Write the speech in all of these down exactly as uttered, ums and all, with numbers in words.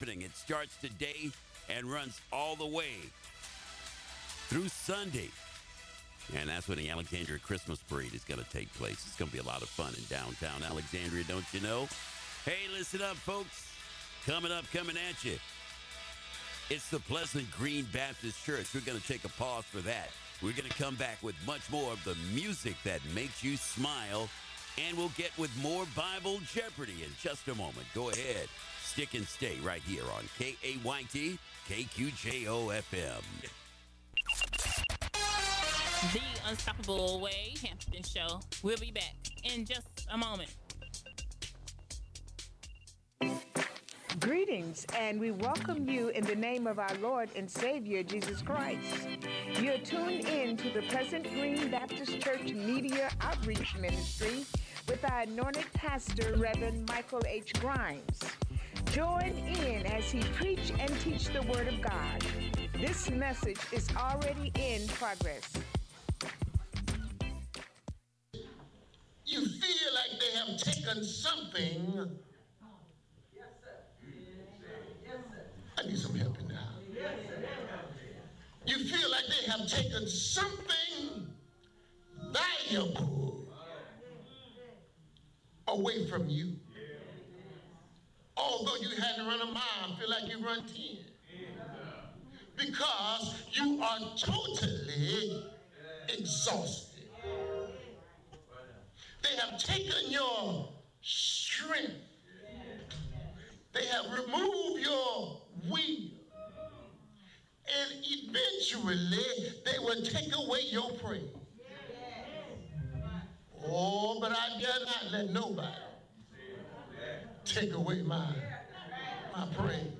happening. It starts today and runs all the way through Sunday. And that's when the Alexandria Christmas Parade is going to take place. It's going to be a lot of fun in downtown Alexandria, don't you know? Hey, listen up, folks. Coming up, coming at you. It's the Pleasant Green Baptist Church. We're going to take a pause for that. We're going to come back with much more of the music that makes you smile. And we'll get with more Bible Jeopardy in just a moment. Go ahead. Stick and stay right here on K A Y T, K Q J O F M. The Unstoppable Wade Hampton Show. We'll be back in just a moment. Greetings, and we welcome you in the name of our Lord and Savior, Jesus Christ. You're tuned in to the Pleasant Green Baptist Church Media Outreach Ministry with our anointed pastor, Reverend Michael H. Grimes. Join in as he preach and teach the Word of God. This message is already in progress. You feel like they have taken something. Yes, sir. Yes, sir. I need some help in the house. Yes, sir. You feel like they have taken something valuable away from you. Although you had to run a mile, feel like you run ten. Because you are totally exhausted. They have taken your strength. They have removed your will. And eventually, they will take away your praise. Oh, but I dare not let nobody take away my, my praise.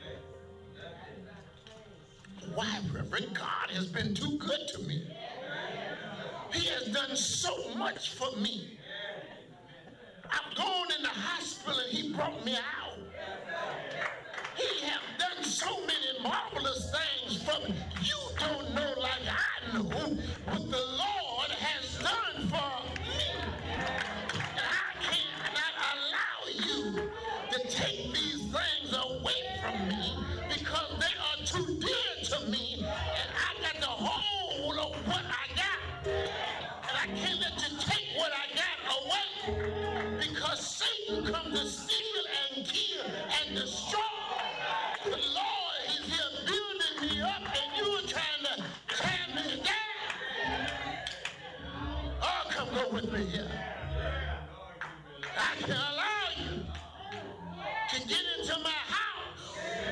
Why, Reverend? God has been too good to me. He has done so much for me. I've gone in the hospital and he brought me out. He has done so many marvelous things for me. You don't know like I know what the Lord has done for me. And I cannot allow you to take these things away from me because they are too dear to me. And I got the whole of what I got. And I can't let you take what I got away because Satan comes to steal and kill and destroy. The Lord is here building me up and you are trying to tear me down. Oh, come go with me here. I can allow you to get into my house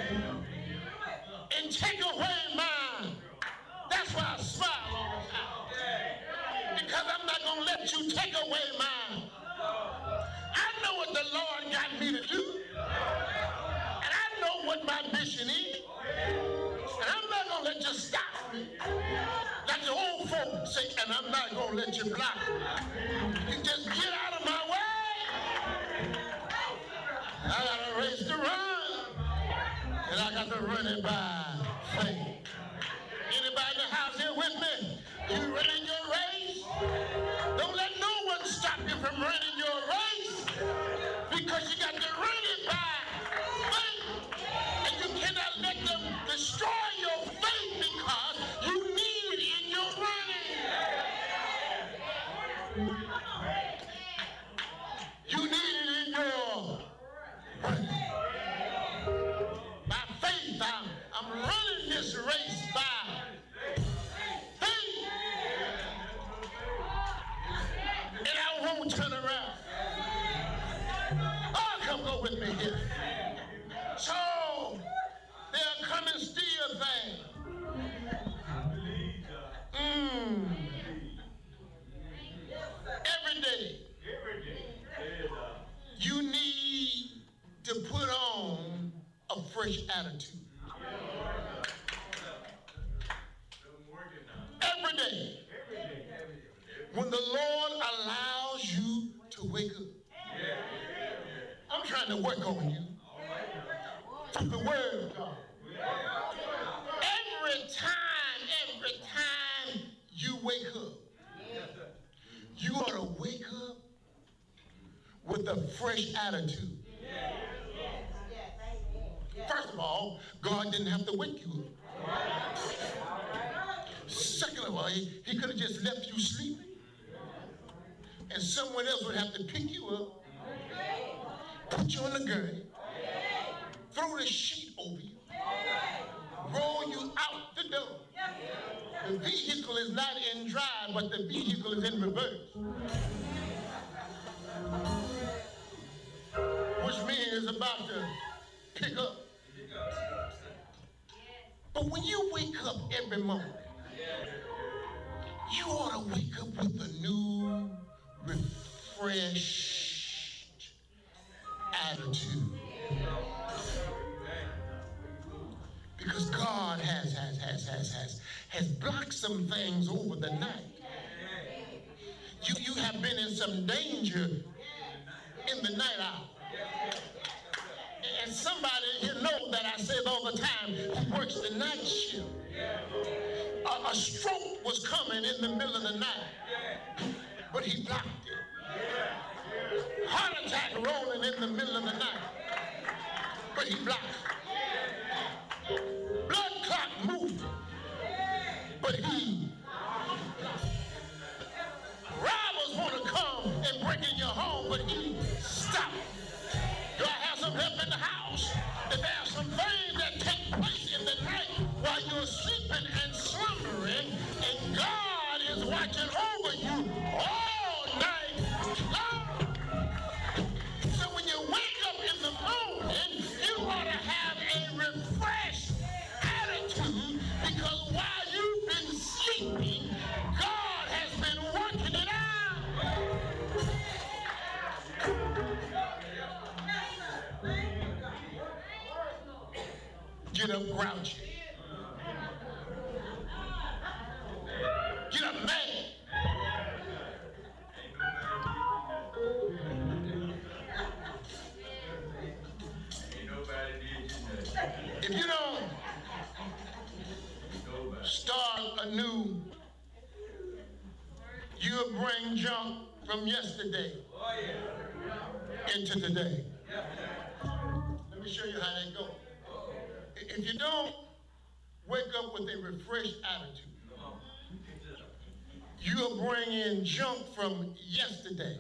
and take away mine. That's why I smile all the time. Because I'm not going to let you take away mine. I know what the Lord got me to do. And I know what my mission is. And I'm not going to let you stop me. Like the old folks say, and I'm not going to let you block me. You just get out of my way. I got a race to run. And I got to run it by faith. Anybody in the house here with me? You running your race? Don't let no one stop you from running your race. Because you got to run it by faith. And you cannot let them destroy your faith because you need it in your running. You need it in your running. By faith, I'm, I'm running this race by faith. And I won't turn around. Oh, come go with me here. So, they are coming still things. Mm. Every day, you need to put on a fresh attitude. Every day, when the Lord allows you to wake up, I'm trying to work on you through the Word of God. Every time, every time you wake up, you ought to wake up with a fresh attitude. First all, God didn't have to wake you up. Second of all, he, he could have just left you sleeping, and someone else would have to pick you up, put you on the gurney, throw the sheet over you, roll you out the door. The vehicle is not in drive, but the vehicle is in reverse. Which means it's about to pick up. But when you wake up every morning, you ought to wake up with a new, refreshed attitude. Because God has, has, has, has, has, has blocked some things over the night. You, you have been in some danger in the night hour. And somebody here knows that I say it all the time, who works the night shift. A, a stroke was coming in the middle of the night, but he blocked it. Heart attack rolling in the middle of the night, but he blocked it. Blood clot moving, but he. Robbers want to come and break in your home, but he stopped. Do I have some help in the house? If there are some things that take place in the night while you're sleeping and slumbering, and God is watching over you all night long. So when you wake up in the morning, you ought to have a refreshed attitude, because while you've been sleeping, God has been working it out. Get up grouchy. Get up mad. If you don't start anew, you'll bring junk from yesterday into today. Let me show you how that goes. If you don't wake up with a refreshed attitude, you'll bring in junk from yesterday.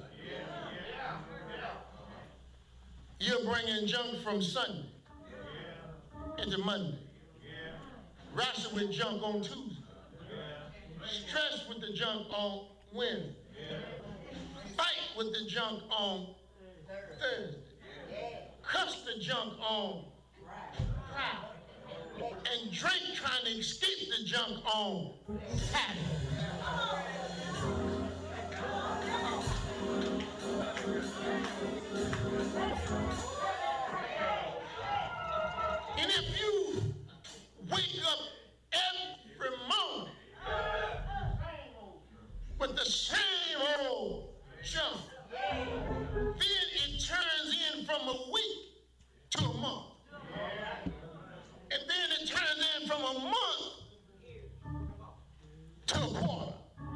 You'll bring in junk from Sunday into Monday. Wrestle with junk on Tuesday. Stress with the junk on Wednesday. Fight with the junk on Thursday. Cuss the junk on Friday. And drink trying to escape the junk on Saturday. And if you wake up every morning with the same old junk, then it turns in from a week to a month. And then it turns in from a month to a quarter.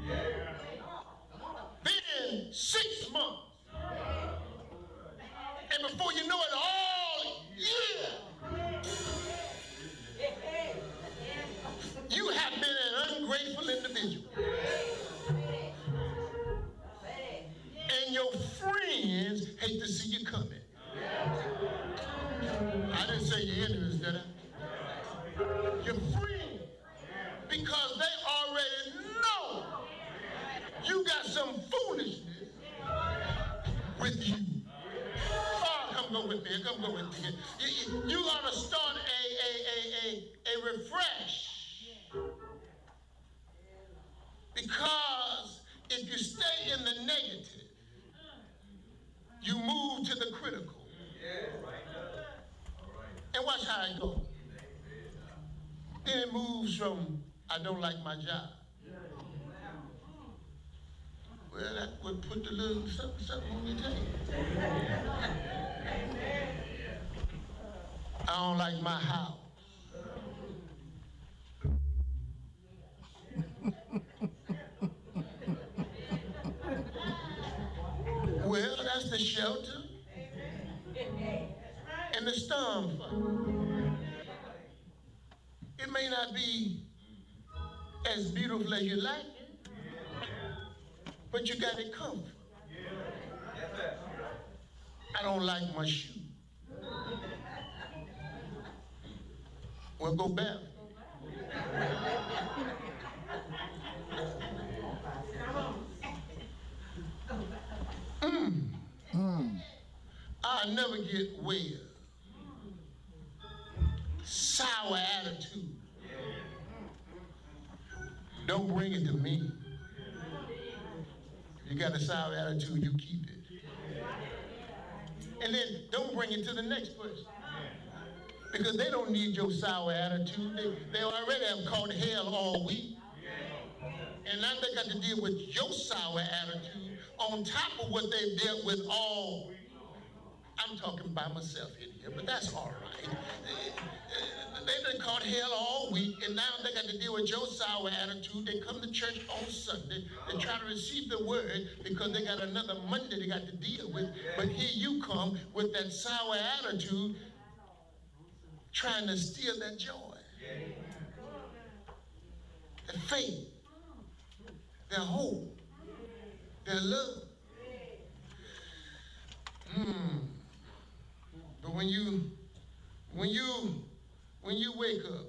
Then six months. And before you know it, all year, you have been an ungrateful individual. And your friends hate to see you coming. I didn't say your enemies, did I? Your friends, because they already know you got some foolishness with you. Oh, come go with me. Come go with me. You, you, you ought to start a, a, a, a, a refresh. Because if you stay in the negative, you move to the critical. And watch how it goes. Then it moves from, I don't like my job. Well, that would put the little something, something on your table. I don't like my house. Well, that's the shelter and the storm fund. It may not be as beautiful as you like it, but you got it covered. I don't like my shoe. Well, go back. Mm. Mm. I'll never get well. Sour attitude. Don't bring it to me. If you got a sour attitude, you keep it. And then don't bring it to the next person. Because they don't need your sour attitude. They, they already have caught hell all week. And now they got to deal with your sour attitude on top of what they've dealt with all week. I'm talking by myself in here, but that's all right. They've been caught hell all week, and now they got to deal with your sour attitude. They come to church on Sunday. They try to receive the word because they got another Monday they got to deal with. But here you come with that sour attitude, trying to steal that joy, that faith, their hope, their love. Hmm. But when you, when you, when you wake up,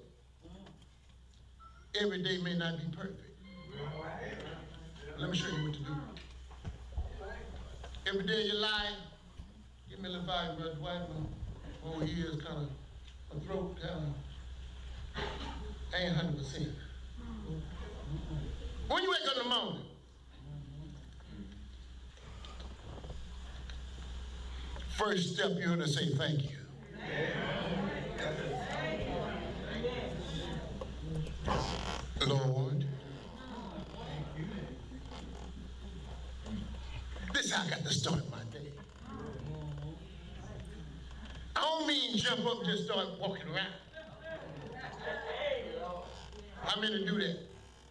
every day may not be perfect. Let me show you what to do. Every day of your life, give me a little vibe, Brother Dwight. Over here is kind of a throat down. I ain't one hundred percent. When you wake up in the morning, first step, you're going to say thank you. Lord, this is how I got to start my day. I don't mean jump up, just start walking around. How many do that?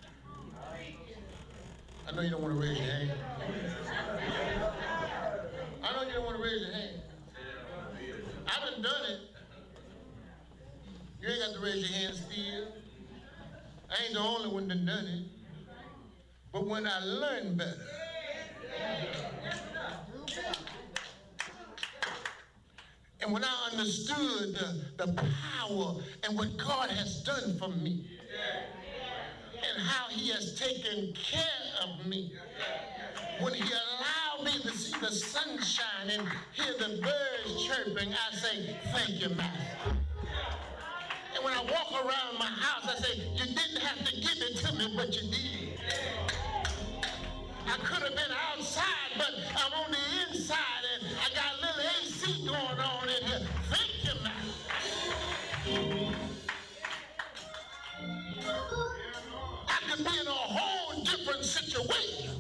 I know you don't want to raise your hand. I know you don't want to raise your hand. I done done it. You ain't got to raise your hand still. I ain't the only one that done it. But when I learned better, and when I understood the, the power and what God has done for me, and how he has taken care of me, when he allowed me to see the sunshine and hear the birds chirping, I say, thank you, Master. And when I walk around my house, I say, you didn't have to give it to me, but you did. I could have been outside, but I'm on the inside, and I got a little A C going on in here. Thank you, Master. I could be in a whole different situation.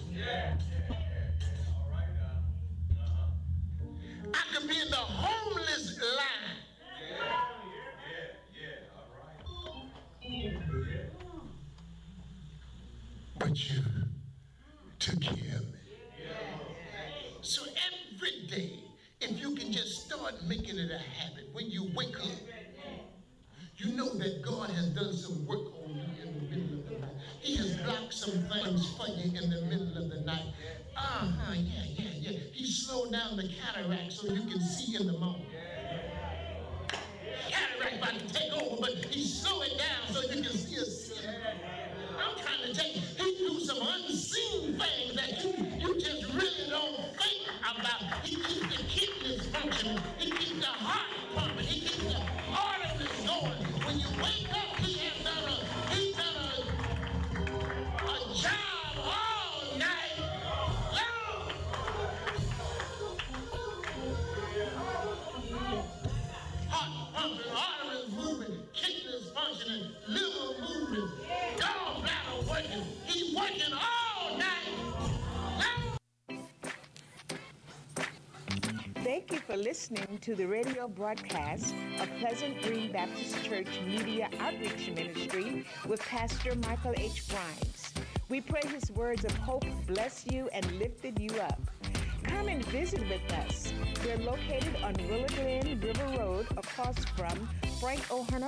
I could be in the homeless line. But you took care of me. So every day, if you can just start making it a habit, when you wake up, you know that God has done some work on you in the middle of the night. He has blocked some things for you in the middle of the night. Uh-huh, yeah, yeah, yeah. He slowed down the cataract so you can see in the morning. Cataract about to take over, but he slowed it down so you can see a sin. I'm trying to tell you, he do some unseen things that you, you just really don't think about. He keeps the kidneys functioning. He keeps the heart pumping. He keeps the arteries going. When you wake up, he has done a, he's done a, a job all night long. Heart pumping, arteries moving, kidneys functioning, liver moving, gallbladder working. He's working all night long. Thank you for listening to the radio broadcast of Pleasant Green Baptist Church Media Outreach Ministry with Pastor Michael H. Grimes. We pray his words of hope bless you and lifted you up. Come and visit with us. We're located on Willow Glen River Road across from Frank O'Hara